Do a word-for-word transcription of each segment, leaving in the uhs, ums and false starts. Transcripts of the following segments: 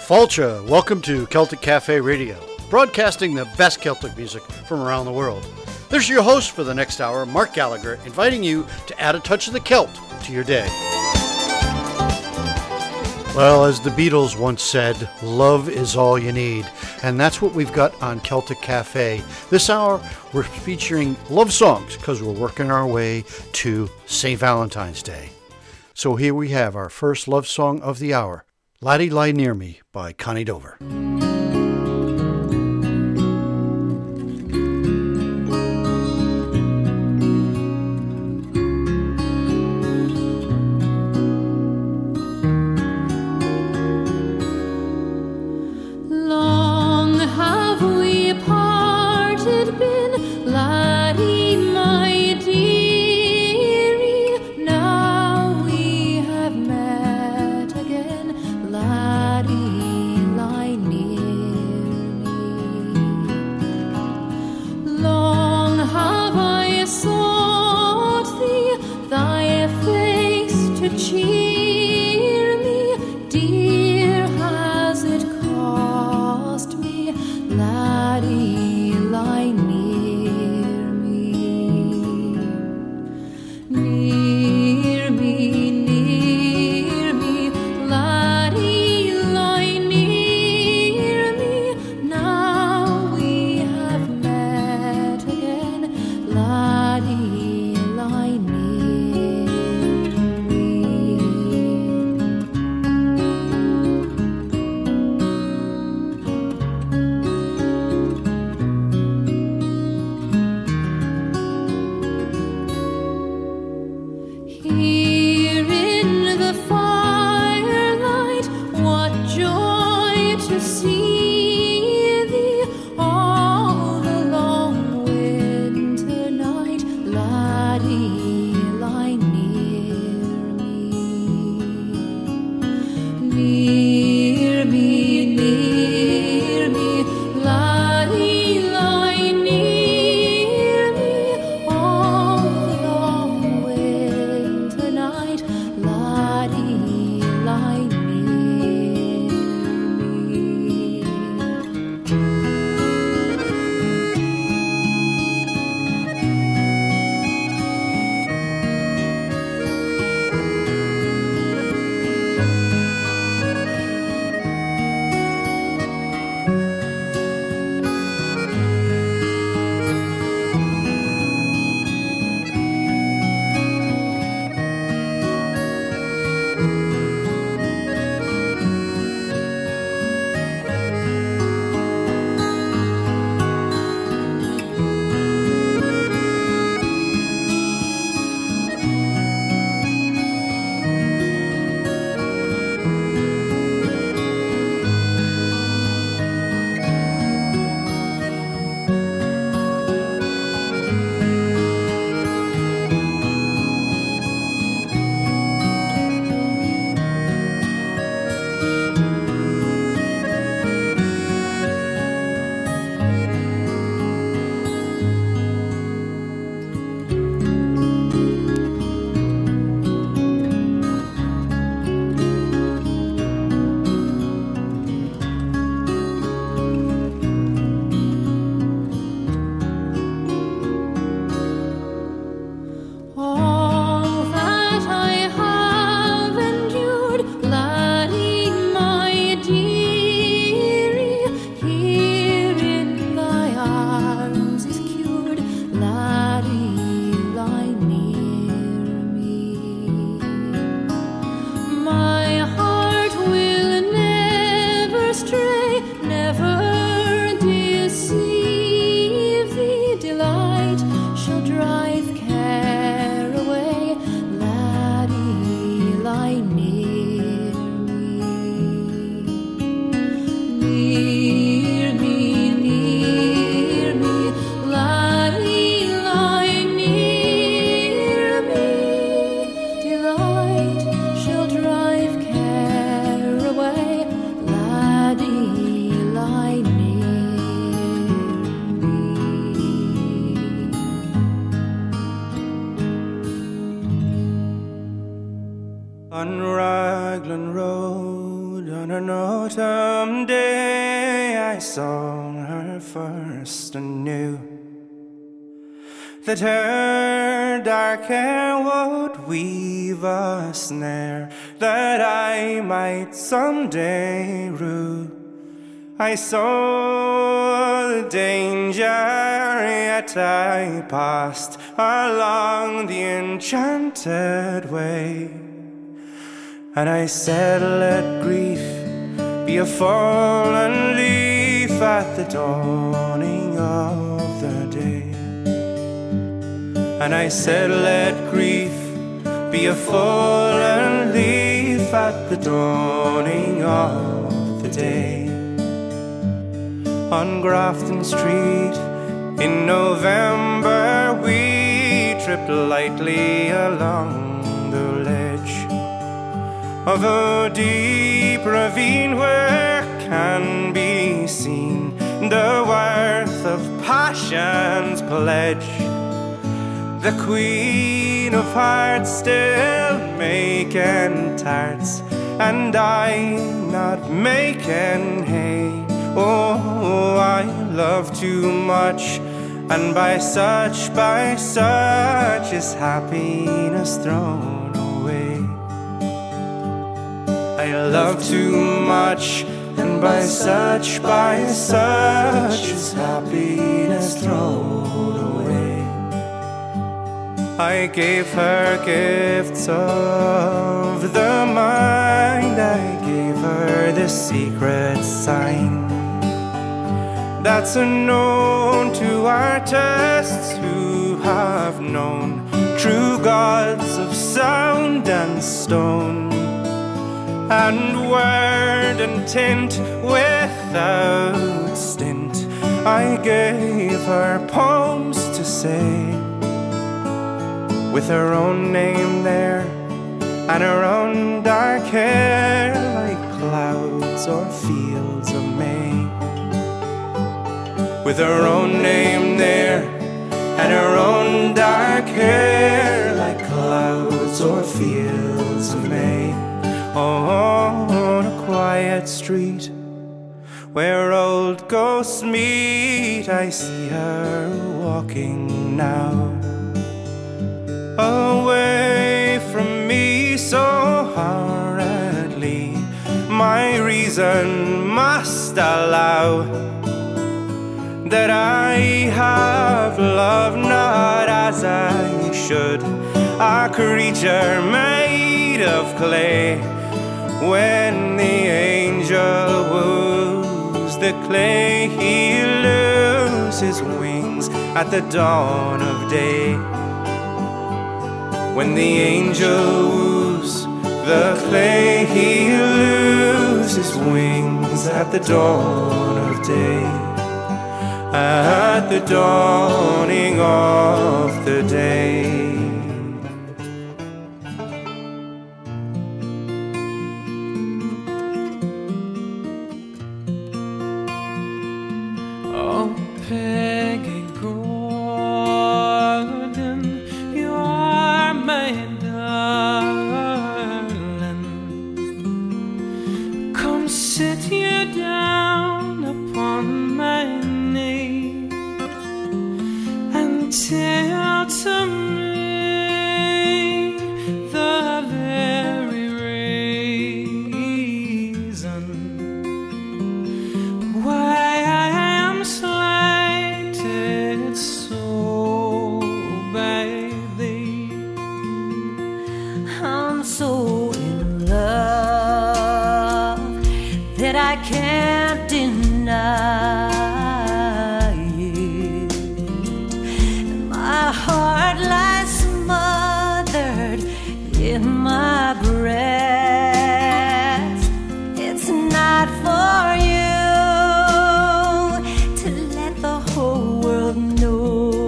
Falcha, welcome to Celtic Cafe Radio, broadcasting the best Celtic music from around the world. This is your host for the next hour, Mark Gallagher, inviting you to add a touch of the Celt to your day. Well, as the Beatles once said, love is all you need. And that's what we've got on Celtic Cafe. This hour, we're featuring love songs because we're working our way to Saint Valentine's Day. So here we have our first love song of the hour, Laddie Lie Near Me by Connie Dover. On Raglan Road On an autumn day I saw her first and knew that her dark hair would weave a snare that I might someday rue. I saw the danger, yet I passed along the enchanted way. And I said, let grief be a fallen leaf at the dawning of the day. And I said, let grief be a fallen leaf at the dawning of the day. On Grafton Street in November we tripped lightly along the ledge of a deep ravine where can be seen the worth of passion's pledge. The Queen of Hearts still making tarts, and I not making hay. Oh, I love too much, and by such, by such is happiness thrown away. I love too much, and by such, by such is happiness thrown away. I gave her gifts of the mind, I gave her the secret sign that's unknown to artists who have known true gods of sound and stone, and word and tint without stint. I gave her poems to say, with her own name there and her own dark hair, like clouds or fields of May. With her own name there and her own dark hair, like clouds or fields of May. On a quiet street where old ghosts meet, I see her walking now, away from me so hurriedly. My reason must allow that I have loved not as I should, a creature made of clay. When the angel woos the clay, he loses wings at the dawn of day. When the angel woos the clay, he loses wings at the dawn of day. At the dawning of the day. Oh, Peggy Gordon, you're my darling. Come sit you down upon my knee and tell to me the very reason why I am slighted so by thee. I'm so in love that I can't deny it. My heart lies smothered in my breast. It's not for you to let the whole world know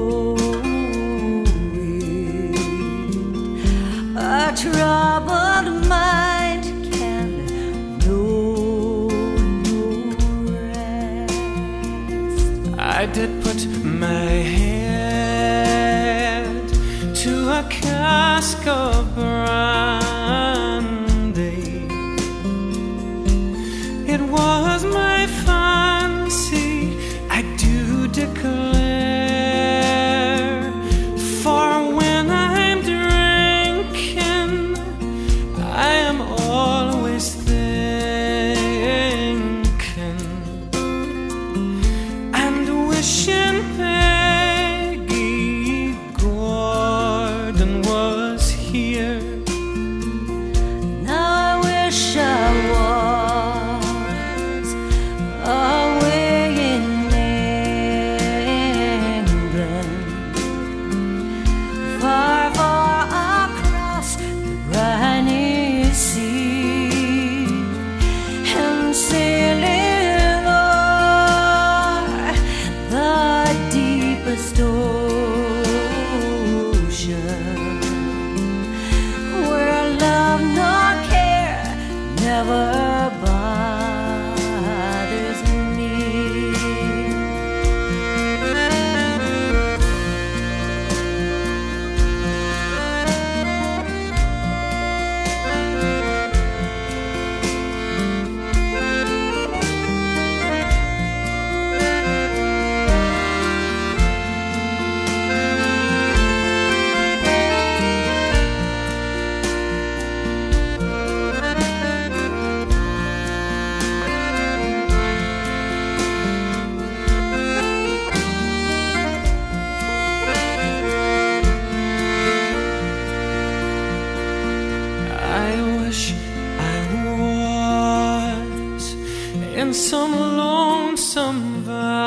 some lonesome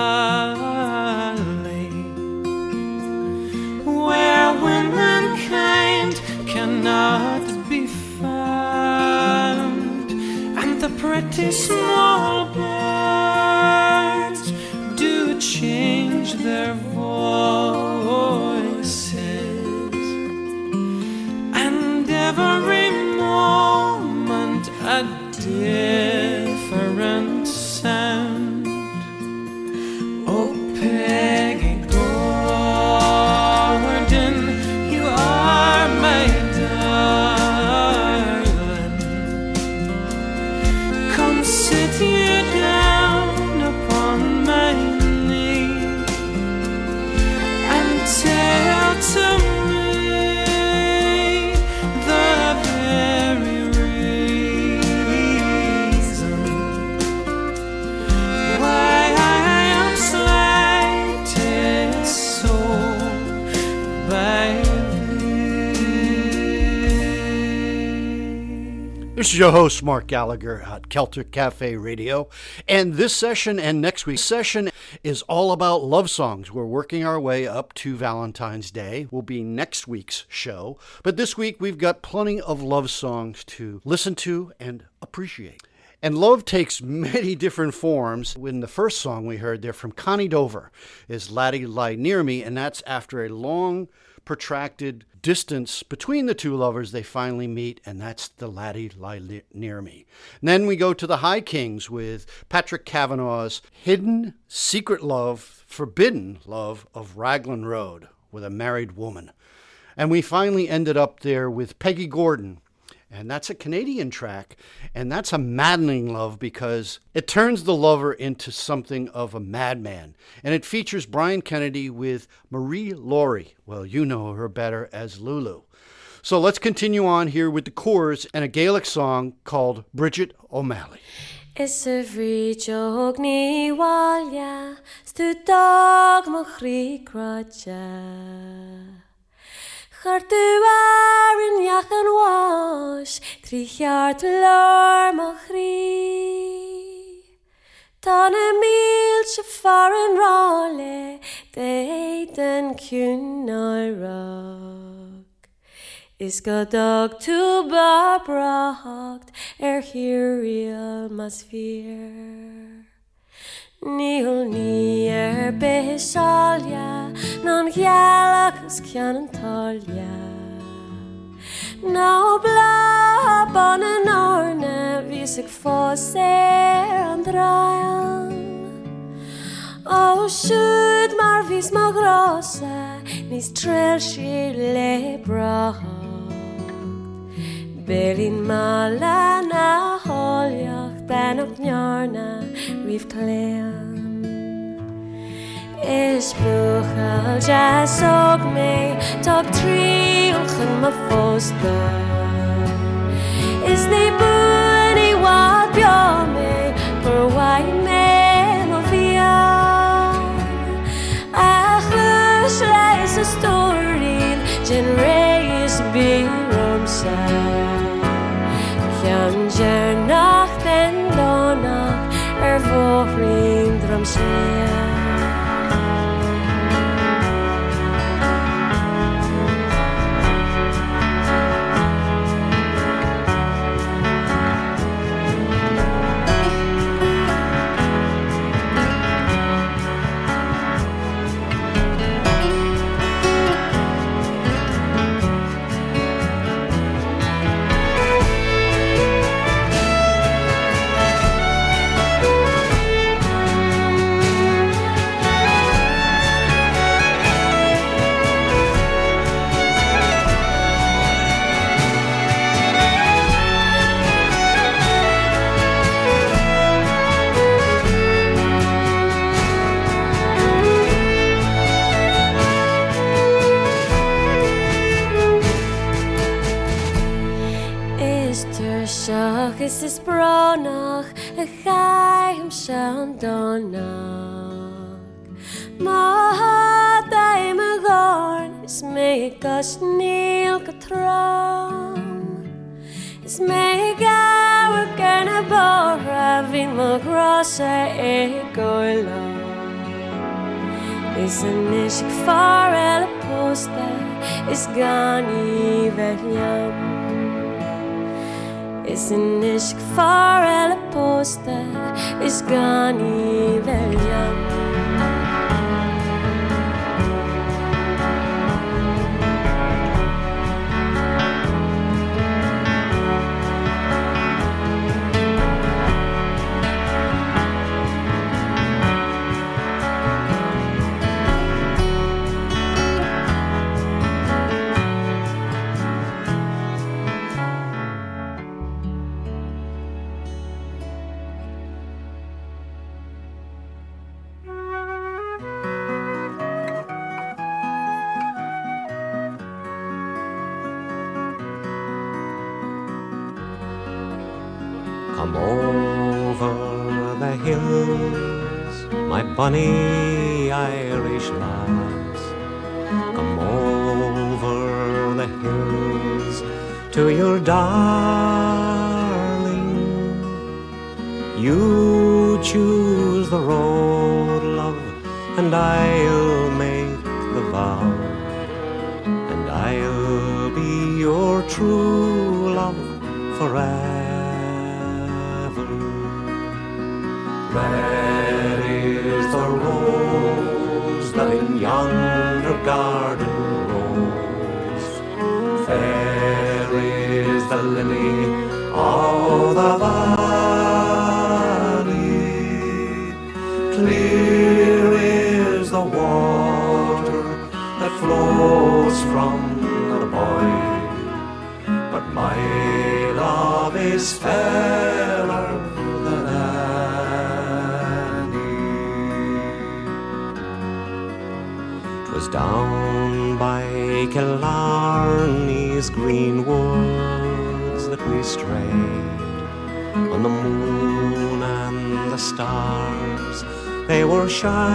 valley where womankind cannot be found, and the pretty small birds do change their voices, and every moment a different sound. Oh, Peggy Gordon, you are my darling. Come sit you down upon my knee and tell to me the very reason why I am slighted so by thee. This is your host, Mark Gallagher at Celtic Cafe Radio. And this session and next week's session is all about love songs. We're working our way up to Valentine's Day. Will be next week's show. But this week we've got plenty of love songs to listen to and appreciate. And love takes many different forms. In the first song we heard there from Connie Dover is Laddie Lie Near Me, and that's after a long, protracted distance between the two lovers. They finally meet, and that's the Laddie Lie Li- Near Me. And then we go to the High Kings with Patrick Kavanagh's Hidden Secret Love, Forbidden Love of Raglan Road with a Married Woman. And we finally ended up there with Peggy Gordon. And that's a Canadian track, and that's a maddening love because it turns the lover into something of a madman. And it features Brian Kennedy with Marie Laurie. Well, you know her better as Lulu. So let's continue on here with the chorus and a Gaelic song called Bridget O'Malley. Is a free jog ni walya, stu dog mo chri graja. Chart u ar in yachan wash, tri chart lor mo chri. Tan a mil se farin rale, de den kun rock. Is go dog to Barbara hogt, er hier real mas fear. Níl ní er besalja, non gialachus cian talja. No bla bon an orne, visig fos er an drajan. O should mar vis mo grossa, nis trel si le brahagt. Belin mala na holjacht, ben op njarna, rif klean. Is buchal jas og me, tog triolchen ma fosta. Is ne bunny wat bja me, for why me mo vian. Ach, lus reis a story, gen reis be romsa. Jan jer nacht en donach, er vorin drum snea. Is is bronach a chaim shan donach. Ma daim a gorn is me gas nil katram. Is me gawer gana bara vill man grasa egola. Is an ishik far el posta is gani veljam. Is an ishik far el posta is gani veljam. Come over the hills, my bonny Irish lads. Come over the hills to your darling. You choose the road, love, and I'll make the vow, and I'll be your true love forever. Red is the rose that in yonder garden grows. Fair is the lily of the valley. Clear is the water that flows from the boy. But my love is fairer than down by Killarney's green woods that we strayed, on the moon and the stars they were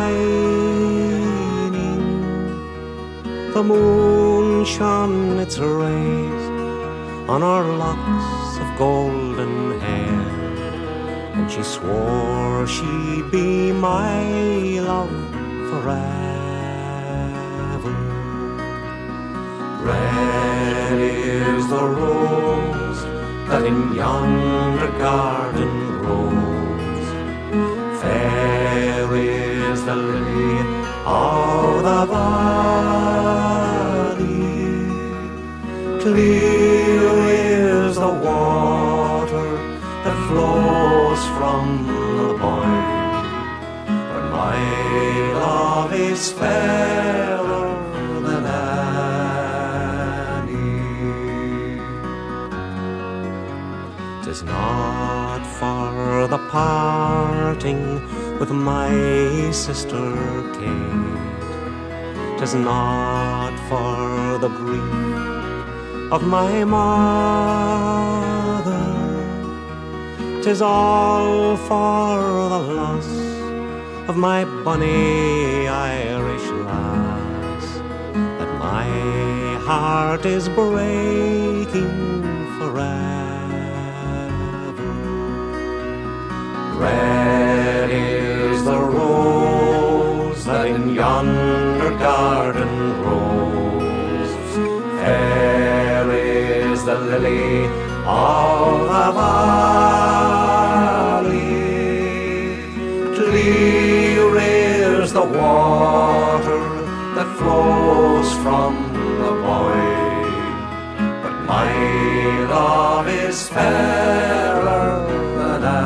shining. The moon shone its rays on our locks of golden hair, and she swore she'd be my love forever. Red is the rose that in yonder garden grows. Fair is the lily of the valley. Clear is the water that flows from the boy. But my love is fairer than I. 'Tis not for the parting with my sister Kate. 'Tis not for the grief of my mother. 'Tis all for the loss of my bonny Irish lass, that my heart is breaking forever. Red is the rose that in yonder garden grows. Fair is the lily of the valley. Clear is the water that flows from the boy. But my love is fairer than I.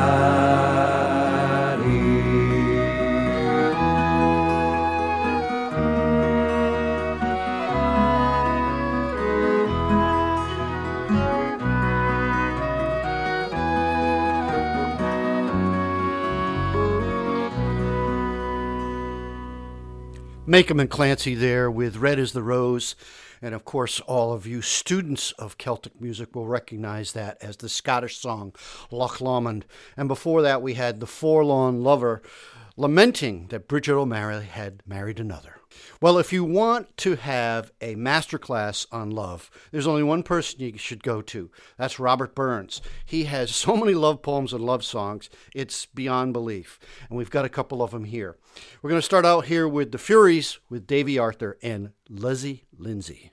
Makem and Clancy there with Red is the Rose. And of course, all of you students of Celtic music will recognize that as the Scottish song Loch Lomond. And before that, we had The Forlorn Lover, lamenting that Bridget O'Malley had married another. Well, if you want to have a masterclass on love, there's only one person you should go to. That's Robert Burns. He has so many love poems and love songs, it's beyond belief. And we've got a couple of them here. We're going to start out here with the Furies with Davy Arthur and Lizzie Lindsay.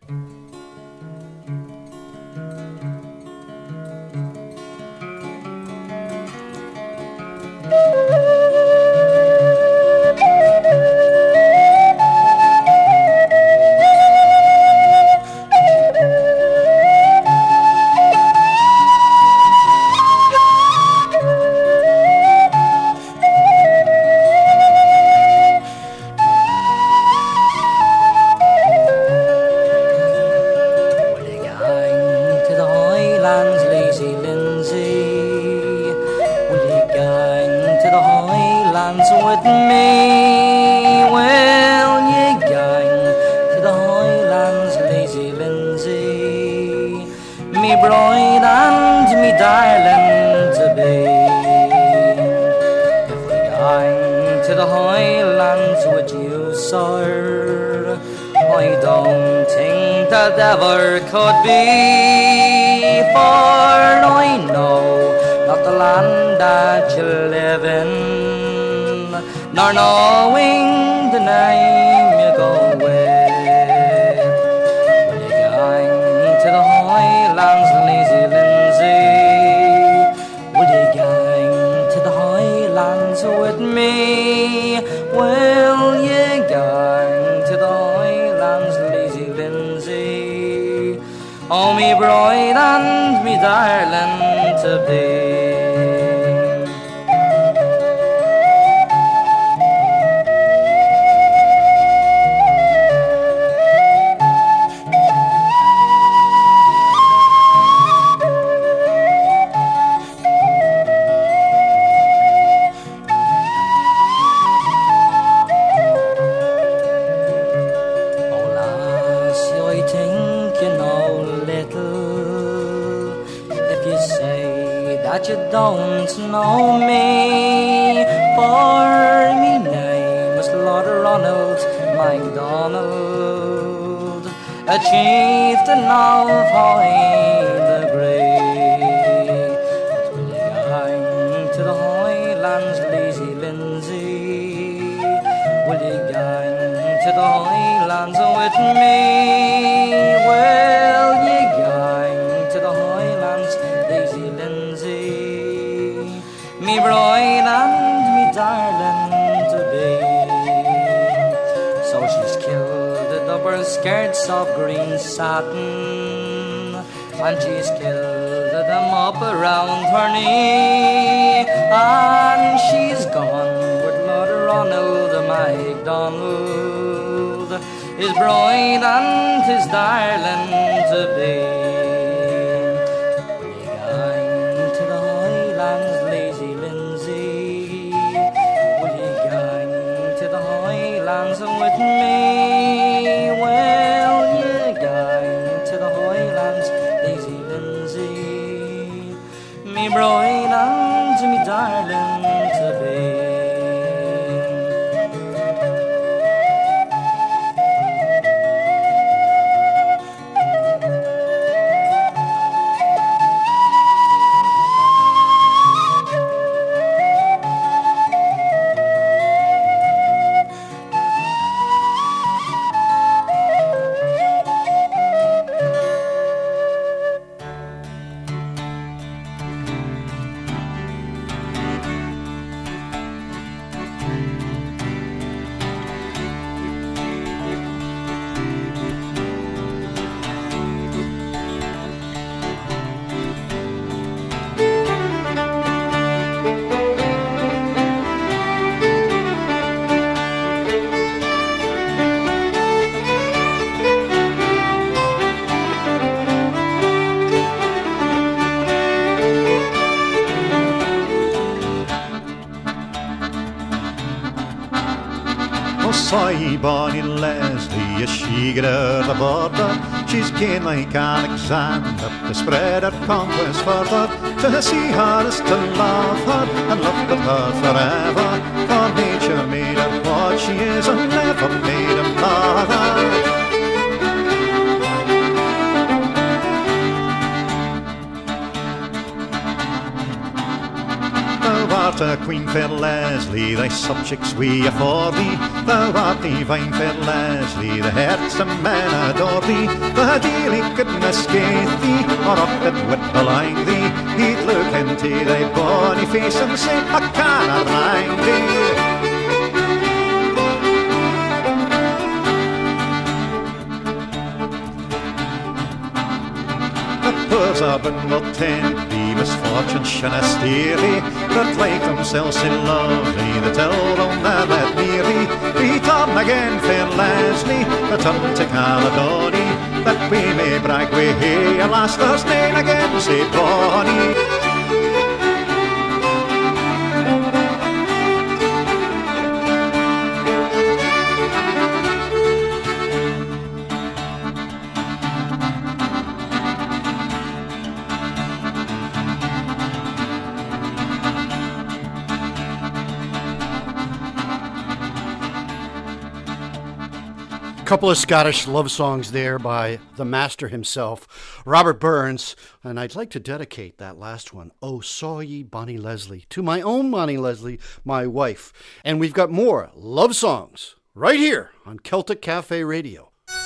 Ever could be, for I know not the land that you live in, nor knowing the name you go with. When you're going to the highlands, lazy Lindsay, will you going to the highlands with me? Will you going to the highlands, lazy Lindsay? Oh, me bride and me darling to be. You don't know me, for me name is Lord Ronald MacDonald, a chieftain of High the Great. But will you going to the highlands, lazy Lindsay? Will you going to the highlands with me? Will you going to the highlands, lazy Lindsay? Me bride and me darling to be. So she's killed the double skirts of green satin, and she's killed them up around her knee, and she's gone with Lord Ronald MacDonald, his bride and his darling to be. With me, well, you're going to the highlands, lazy Lindsay, me bride and me darling to be. Say, Bonnie Leslie, as she got out the border. She's keen like Alexander to spread her conquest further. To see her is to love her and love with her forever. For nature made her what she is and never made a mother. Thou art a queen, fair Leslie, thy subjects we afford thee. Thou art divine, fair Leslie, the hearts of men adore thee. The daily goodness gave thee, or up it would beline thee. He'd look into thy bonny face and say, I cannot mind thee. Poors urban will tend thee, misfortune shouldna steer thee. But like themselves so lovely, the tell will never let near thee. Return again, fair Leslie, return to Caledony, that we may brag we hae a laster's name again, say bonny. Couple of Scottish love songs there by the master himself, Robert Burns, and I'd like to dedicate that last one, Oh Saw Ye Bonnie Leslie, to my own Bonnie Leslie, my wife. And we've got more love songs right here on Celtic Cafe Radio.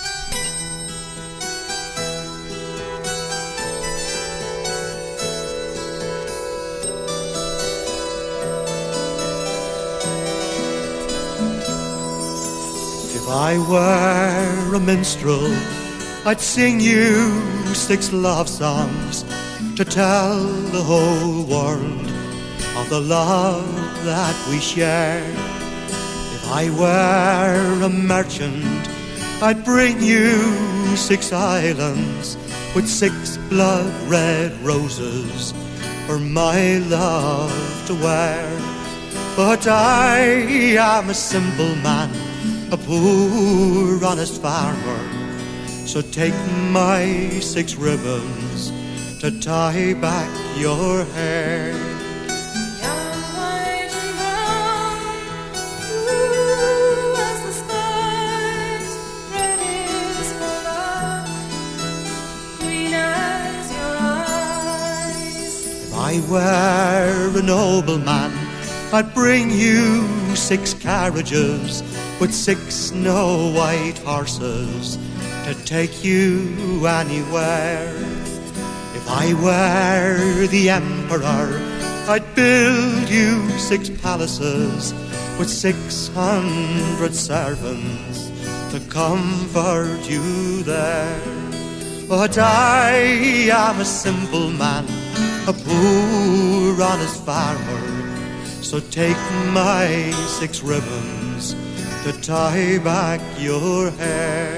If I were a minstrel, I'd sing you six love songs to tell the whole world of the love that we share. If I were a merchant, I'd bring you six islands with six blood-red roses for my love to wear. But I am a simple man, a poor honest farmer, so take my six ribbons to tie back your hair. Young, white and brown, blue as the skies, red is for love, green as your eyes. If I were a nobleman, I'd bring you six carriages with six snow-white horses to take you anywhere. If I were the emperor, I'd build you six palaces with six hundred servants to comfort you there. But I am a simple man, a poor honest farmer, so take my six ribbons to tie back your hair.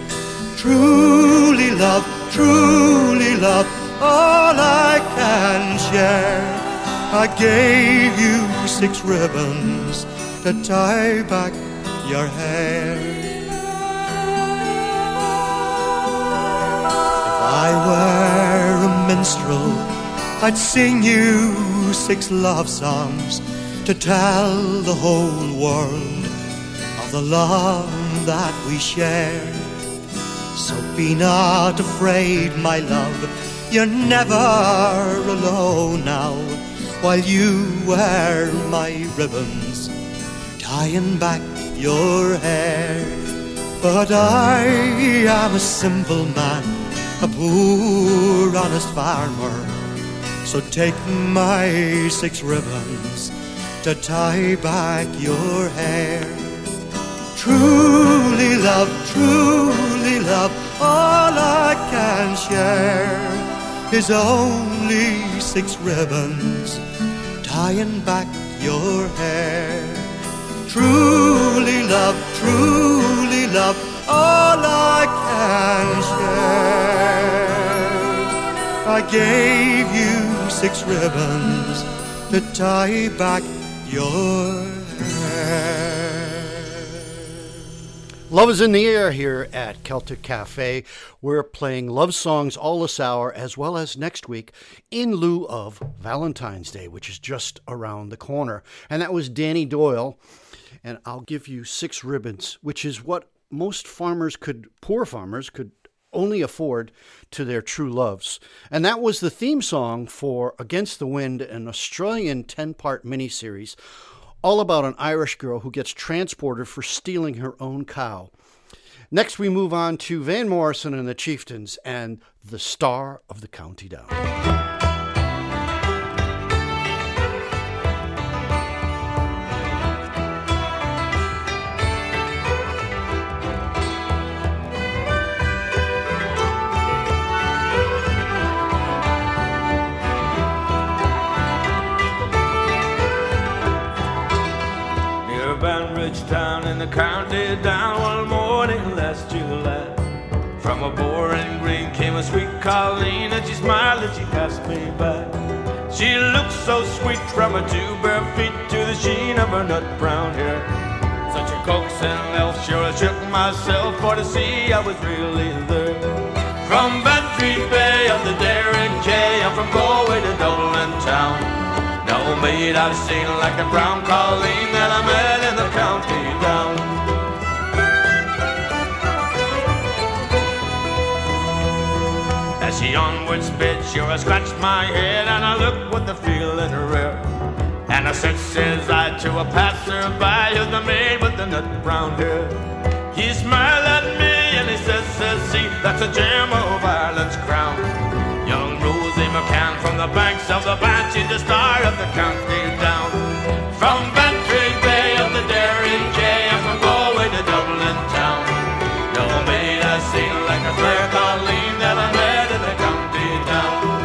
Truly love, truly love, all I can share. I gave you six ribbons to tie back your hair. If I were a minstrel, I'd sing you six love songs to tell the whole world of the love that we share. So be not afraid, my love, you're never alone now, while you wear my ribbons tying back your hair. But I am a simple man, a poor honest farmer, so take my six ribbons to tie back your hair. Truly love, truly love, all I can share is only six ribbons tying back your hair. Truly love, truly love, all I can share. I gave you six ribbons to tie back your hair. Love is in the air here at Celtic Cafe. We're playing love songs all this hour, as well as next week, in lieu of Valentine's Day, which is just around the corner. And that was Danny Doyle. And I'll give you six ribbons, which is what most farmers could, poor farmers could only afford to their true loves. And that was the theme song for Against the Wind, an Australian ten-part miniseries all about an Irish girl who gets transported for stealing her own cow. Next, we move on to Van Morrison and the Chieftains and The Star of the County Down. Banbridge town in the county down one morning last July. From a boring green came a sweet Colleen, and she smiled as she passed me by. She looked so sweet from her two bare feet to the sheen of her nut brown hair. Such a coaxing elf, sure I shook myself for to see I was really there. From Bantry Bay up the Derrick Jay, I'm from Galway to Dublin town. No maid I've seen like the brown Colleen that I met in the county down. As she onward sped, sure I scratched my head and I looked with the feeling rare. And I said, says I to a passer-by, who's the maid with the nut brown hair. He smiled at me and he says, says he, that's a gem of Ireland's crown. Young Rosie McCann from the banks of the Banshee, the star of the county down. From Bantry Bay up the Derry Jay, I'm from Galway to Dublin town. No maid I seen like a fair Colleen that I met in the county down.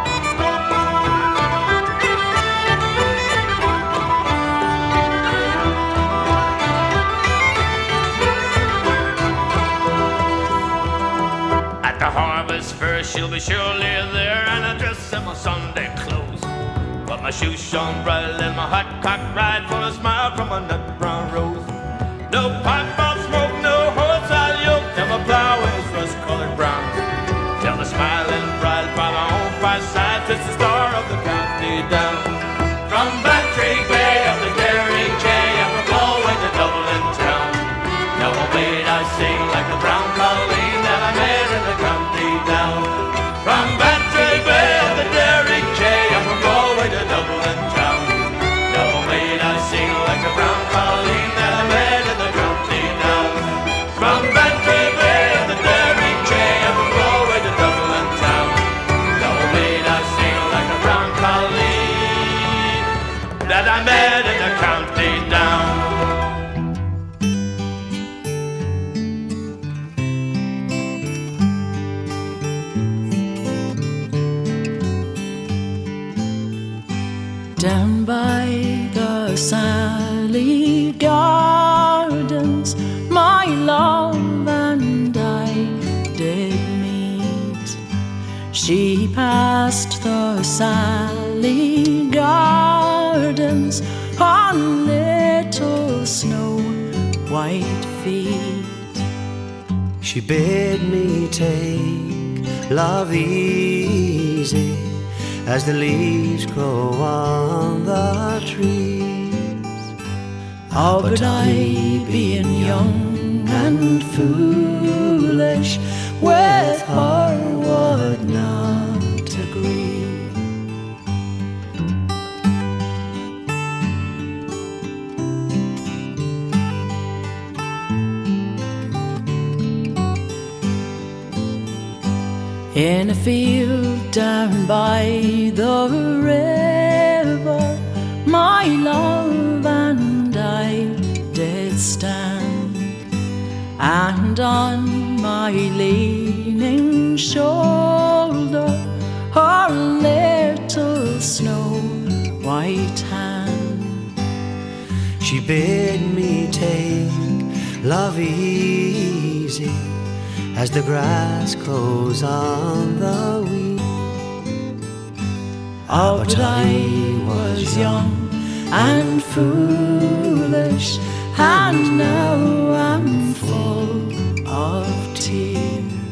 At the harvest fair she'll be surely there, and I dress in my Sunday clothes. But my shoes shone bright and my hot cock ride for a smile from a nut brown rose. No pipe of smoke, no horse I'll yoke, till my plow is rust-colored brown. Till the smiling bride by my own fireside twist the star of the county down. From Bantry Bay up the Derry Jay, I'm from Galway to Dublin town. No maid I sing like the brown Colleen that I met in the county down. From Bantry Bay up the Derry Jay, I'm from Galway to Dublin town. No maid I sing like the brown Colleen that I met in the county down. From Bantry Bay up the Derry Jay, I'm from Galway to Dublin town. No maid I sing like the brown Colleen that I met in the county down. Down by the Sally Gardens, my love and I did meet. She passed the Sally Gardens on little snow white feet. She bid me take love easy as the leaves grow on the trees. Oh, but I, being young and foolish, with her would not agree. In a field down by the river, my love and I did stand, and on my leaning shoulder her little snow white hand. She bid me take love easy as the grass grows on the weed. Oh, but I was young and foolish, and now I'm full of tears.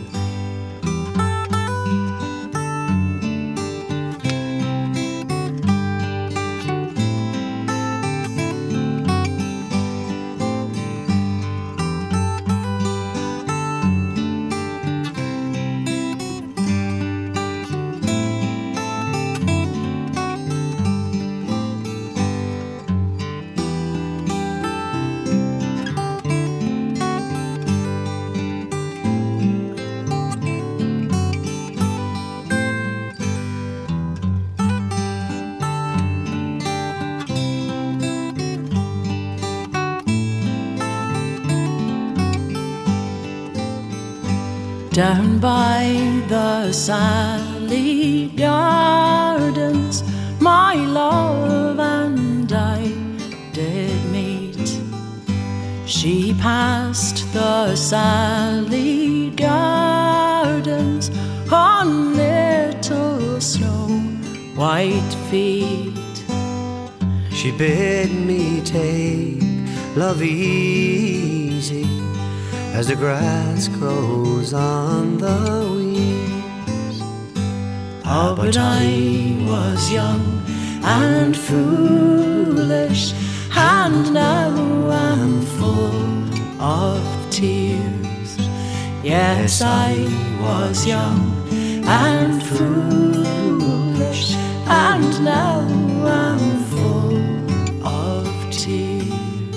Down by the Sally Gardens, my love and I did meet. She passed the Sally Gardens on little snow white feet. She bid me take love easy as the grass grows on the weeds. Oh, but I was young and foolish, and now I'm full of tears. Yes, I was young and foolish, and now I'm full of tears.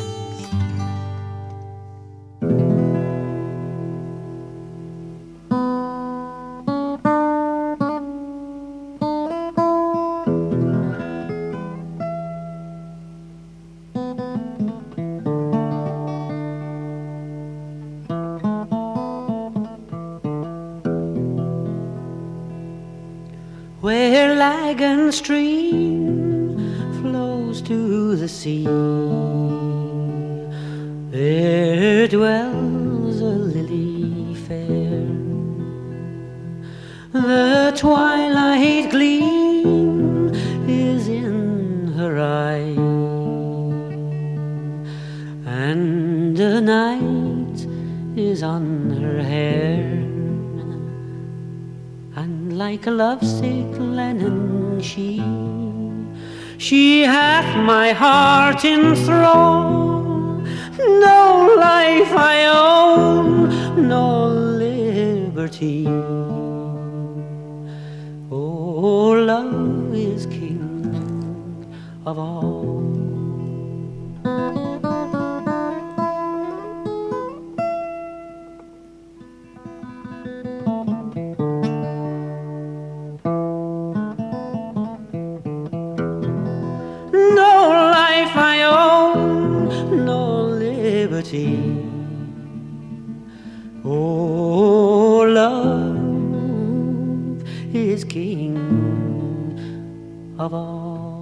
Where Lagan Stream flows to the sea, there dwells a lily fair. The twilight gleam is in her eye, and the night is on her hair. And like a lovesick Lennon she, she hath my heart in thrall. No life I own, no liberty. Oh, love is king of all. Oh, love is king of all.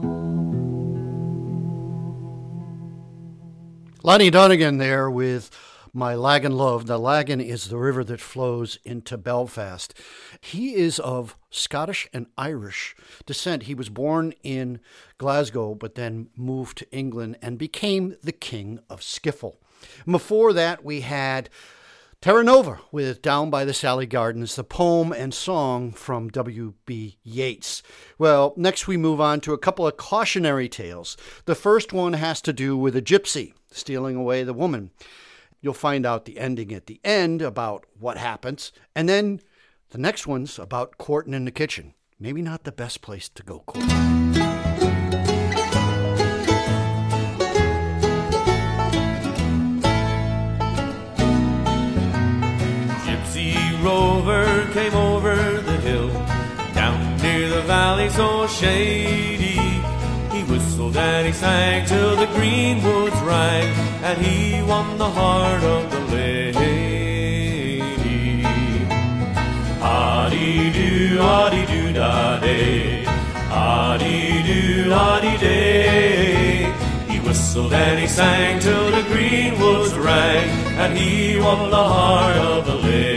Lonnie Donegan there with My Lagan Love. The Lagan is the river that flows into Belfast. He is of Scottish and Irish descent. He was born in Glasgow, but then moved to England and became the king of skiffle. Before that, we had Terra Nova with Down by the Sally Gardens, the poem and song from W B Yeats. Well, next we move on to a couple of cautionary tales. The first one has to do with a gypsy stealing away the woman. You'll find out the ending at the end about what happens. And then the next one's about courting in the kitchen. Maybe not the best place to go courting. Rover came over the hill, down near the valley so shady. He whistled and he sang till the greenwoods rang, and he won the heart of the lady. Ah-dee-doo, ah-dee-doo, da-day, ah-dee-doo, ah-dee-day. He whistled and he sang till the greenwoods rang, and he won the heart of the lady.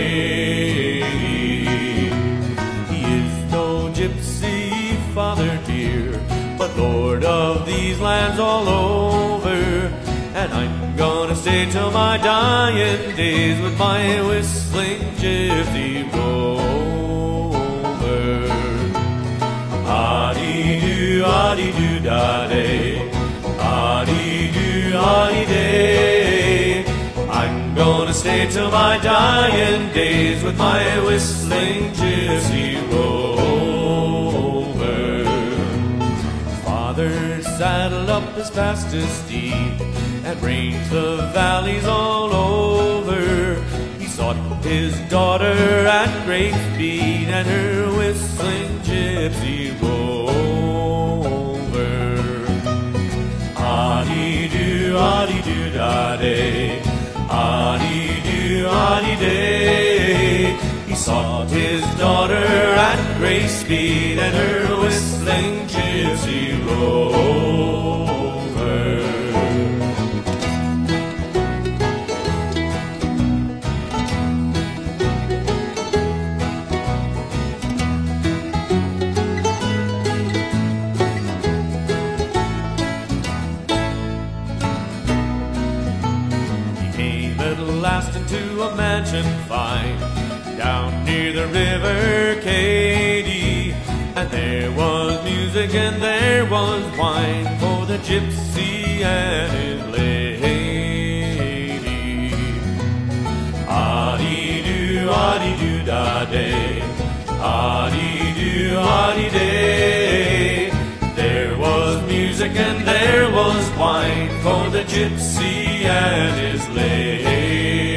Gypsy, father dear, but lord of these lands all over, and I'm stay till my dying days with my whistling gypsy rover. Ah-dee-doo, ah-dee-doo, da-day, ah-dee-doo, ah-dee-day. I'm gonna stay till my dying days with my whistling gypsy rover. Father saddled up his fastest steed and ranged the valleys all over. He sought his daughter at great speed and her whistling gypsy rover. Ah-dee-doo, ah-dee-doo, da-day, ah-dee-doo, ah-dee-day. He sought his daughter at great speed and her whistling gypsy rover. To a mansion fine down near the river Cady, and there was music and there was wine for the gypsy and his lady. Ah-dee-doo, ah-dee-doo, da-day, ah-dee-doo, ah-dee-day. There was music and there was wine for the gypsy and his lady.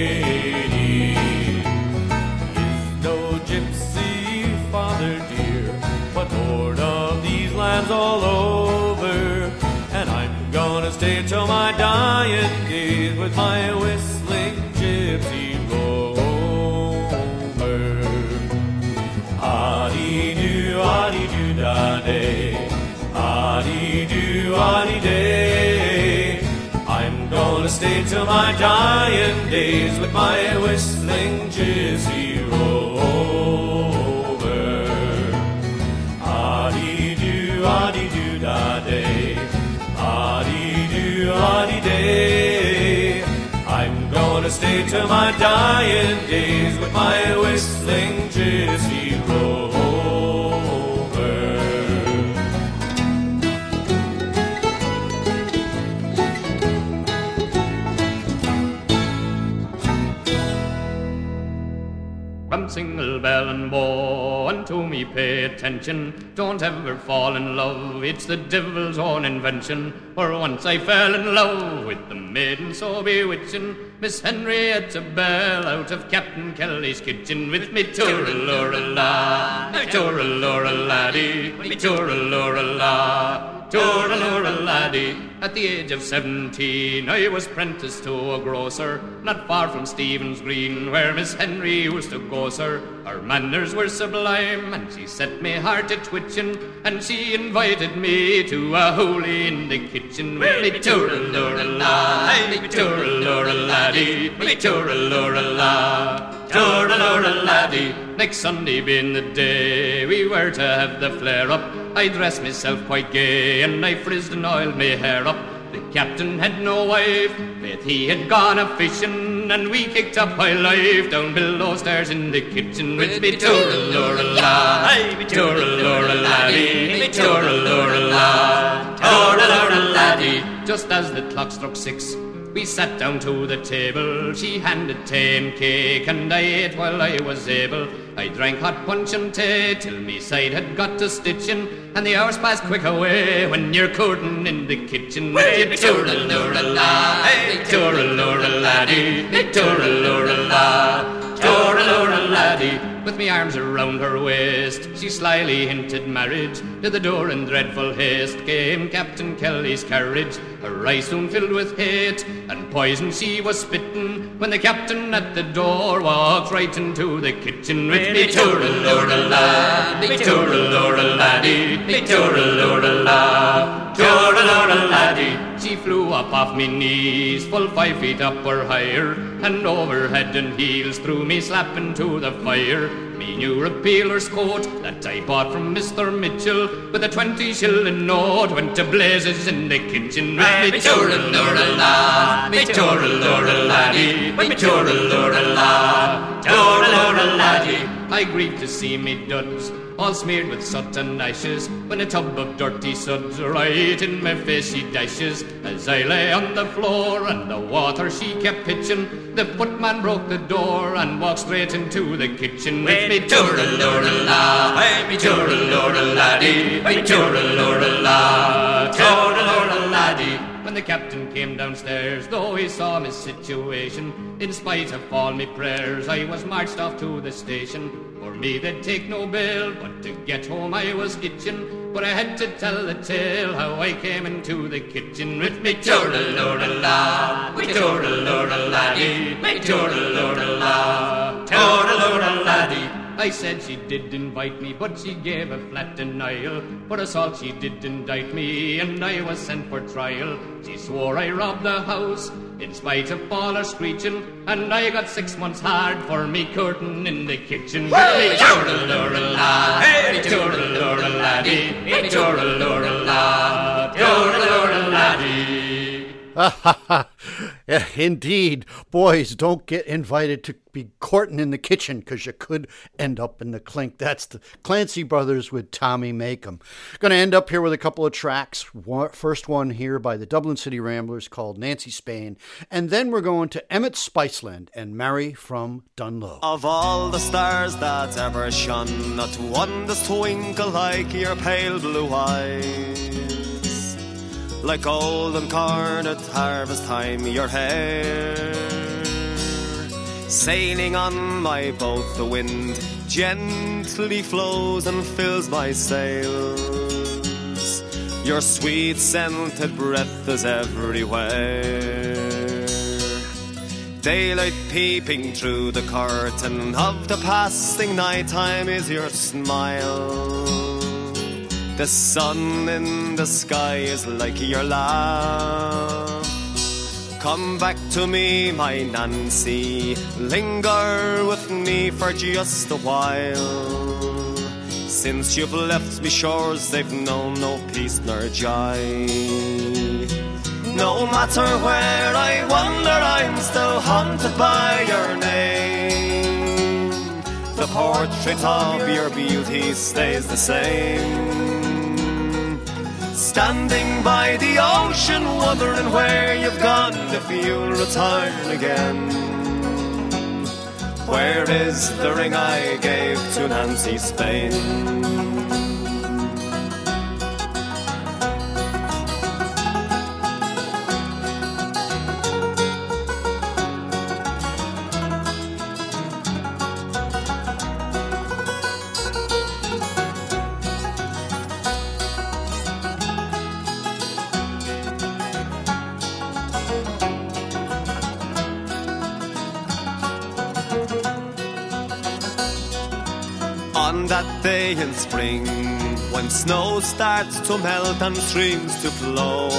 Lord of these lands all over, and I'm gonna stay till my dying days with my whistling gypsy rover. Ah-dee-doo, ah-dee-doo, da-day, ah-dee-doo, ah-dee-day. I'm gonna stay till my dying days with my whistling gypsy rover. Ah-dee-doo, da-day, ah-dee-doo, ah-dee-day. I'm gonna stay till my dying days with my whistling gypsy rover. From single bell and bow, unto me pay attention. Don't ever fall in love, it's the devil's own invention. For once I fell in love with the maiden so bewitching, Miss Henrietta Bell out of Captain Kelly's kitchen. With me toor-a-loor-a-la, me toor-a-loor-a-laddie, me toor-a-loor-a-la. Toor-a-loor-a laddie. At the age of seventeen I was prenticed to a grocer, not far from Stephen's Green, where Miss Henry used to go, sir. Her manners were sublime, and she set me heart a twitching, and she invited me to a holy in the kitchen. With me toor-a-loor-a-la, me toor-a-loor-a-laddie, me toor-a-loor-a-la. Toor-a-loor-a-laddie. Next Sunday being the day we were to have the flare-up, I dressed myself quite gay and I frizzed and oiled my hair up. The captain had no wife, but he had gone a-fishing, and we kicked up high life down below stairs in the kitchen. With me toor-a-loor-a-la, me toor-a-loor-a-laddie, me toor-a-loor-a-la. Toor-a-loor-a-laddie. Just as the clock struck six, we sat down to the table. She handed tea and cake, and I ate while I was able. I drank hot punch and tea till me side had got to stitching, and the hours passed quick away when you're courting in the kitchen. With me toor-a-loor-a-la, hey, toor-a-loor-a-laddie, me toor-a-loor-a-la. Toor-a-loor-a-laddie. With me arms around her waist, she slyly hinted marriage. To the door in dreadful haste came Captain Kelly's carriage. Her eyes soon filled with hate, and poison she was spitting, when the captain at the door walked right into the kitchen. With me toor-a-loor-a-la, me toor-a-loor-a-laddie, me toor-a-loor-a-la. Toor-a-loor-a-laddie. She flew up off me knees, full five feet up or higher, and over head and heels threw me slapping to the fire. me new repealer's coat that I bought from Mister Mitchell with a twenty shilling note. Went to blazes in the kitchen with me tooralurala, me tooraluraladdie, me tooralurala, tooraluraladdie. I grieved to see me duds all smeared with soot and ashes, when a tub of dirty suds right in my face she dashes. As I lay on the floor and the water she kept pitching, the footman broke the door and walked straight into the kitchen with me tooralurala, hey me tooraluraladdie, me tooralurala, tooraluraladdie. When the captain came downstairs, though he saw my situation, in spite of all my prayers, I was marched off to the station. For me they'd take no bail, but to get home I was itching. But I had to tell the tale how I came into the kitchen with me tooralurala, me tooraluraladdie, me tooralurala, tooraluraladdie. I said she did invite me, but she gave a flat denial. For assault she did indict me, and I was sent for trial. She swore I robbed the house, in spite of all her screeching, and I got six months hard for me curtain in the kitchen. Me tooralurala, hey, me tooraluraladdie, me tooralurala, tooraluraladdie. Yeah, indeed. Boys, don't get invited to be courting in the kitchen, because you could end up in the clink. That's the Clancy Brothers with Tommy Makem. Going to end up here with a couple of tracks. First one here by the Dublin City Ramblers called Nancy Spain. And then we're going to Emmett Spiceland and Mary from Dunlow. Of all the stars that ever shone, not one does twinkle like your pale blue eyes. Like golden corn at harvest time, your hair sailing on my boat, the wind gently flows and fills my sails. Your sweet scented breath is everywhere. Daylight peeping through the curtain of the passing night time is your smile. The sun in the sky is like your laugh. Come back to me, my Nancy, linger with me for just a while. Since you've left me shores, they've known no peace nor joy. No matter where I wander, I'm still haunted by your name. The portrait of your beauty stays the same. Standing by the ocean, wondering where you've gone, if you'll return again. Where is the ring I gave to Nancy Spain? On that day in spring, when snow starts to melt and streams to flow,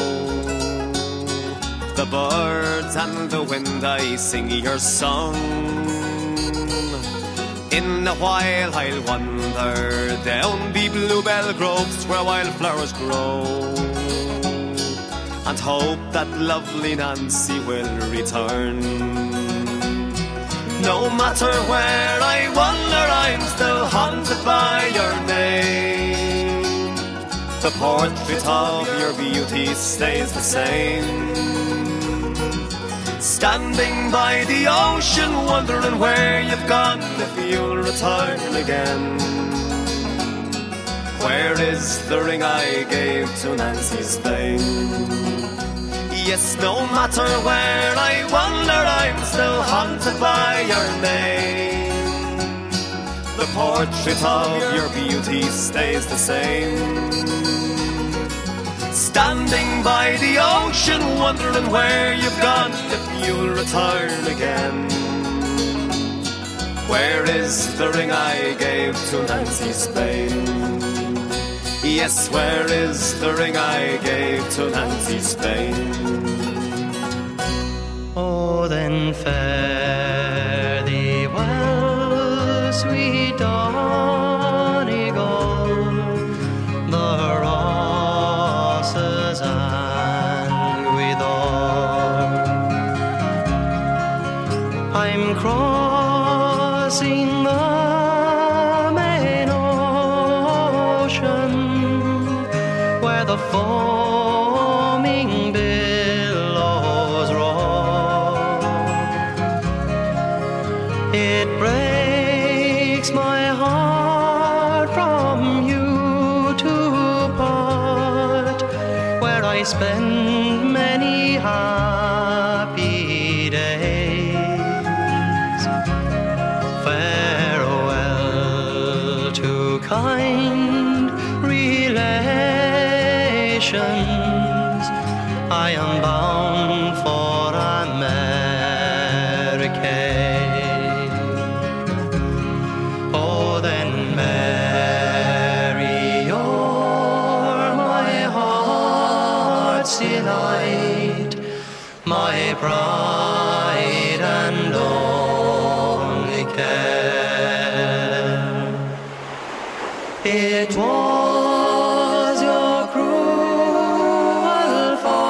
the birds and the wind, I sing your song. In a while I'll wander down the bluebell groves where wildflowers grow, and hope that lovely Nancy will return. No matter where I wander, I'm still haunted by your name. The portrait of your beauty stays the same. Standing by the ocean, wondering where you've gone, if you'll return again. Where is the ring I gave to Nancy Spain? Yes, no matter where I wander, I'm still haunted by your name. The portrait of your beauty stays the same. Standing by the ocean, wondering where you've gone, if you'll return again. Where is the ring I gave to Nancy Spain? Yes, where is the ring I gave to Nancy Spain? Oh, then fare thee well, sweet Donegal, the rosses and withal. I'm crossing the main ocean where the foaming billows roll. It breaks my heart from you to part, where I spend many happy days. Farewell to kind relations, I am bound for America. Oh, then Mary, you're my heart's delight, my pride and only care. It was your cruel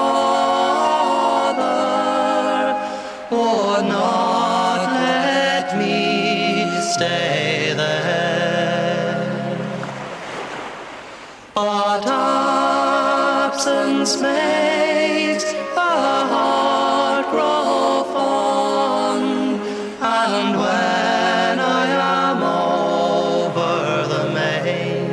father would not let me stay there, but absence makes the heart grow fond, and when I am over the main,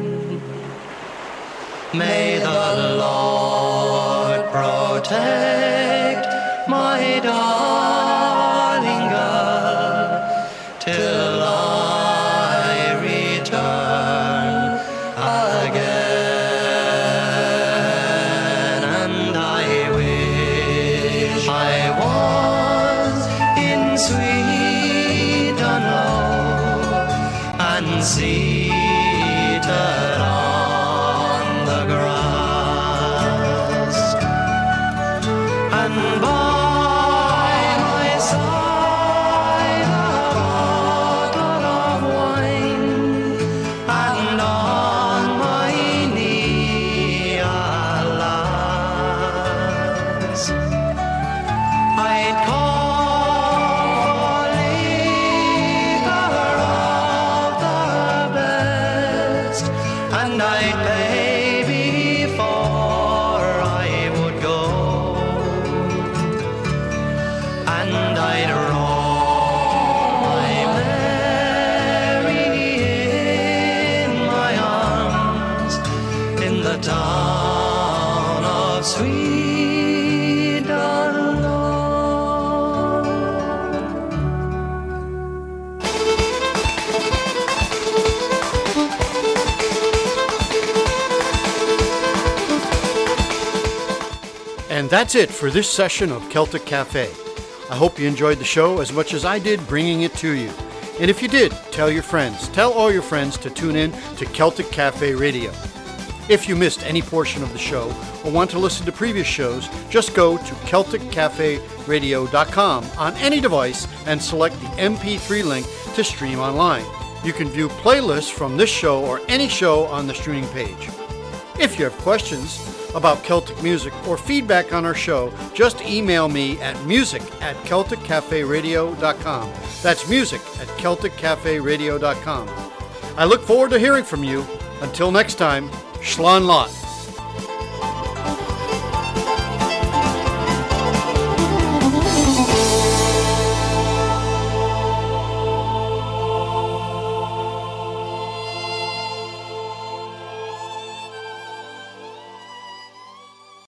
may the Lord protect my darling girl till I return again. And I wish I was in sweet Dunlow and seated on the grass, and by my side a bottle of wine, and on my knee a lass. I'd call for liquor of the best, and I'd pay before I would go, and I'd roll my Mary in my arms in the town of sweet Dunlow. And that's it for this session of Celtic Cafe. I hope you enjoyed the show as much as I did bringing it to you. And if you did, tell your friends. Tell all your friends to tune in to Celtic Cafe Radio. If you missed any portion of the show or want to listen to previous shows, just go to celtic cafe radio dot com on any device and select the M P three link to stream online. You can view playlists from this show or any show on the streaming page. If you have questions about Celtic music or feedback on our show, just email me at music at celtic cafe radio dot com. That's music at celtic cafe radio dot com. I look forward to hearing from you. Until next time, Slán Lot.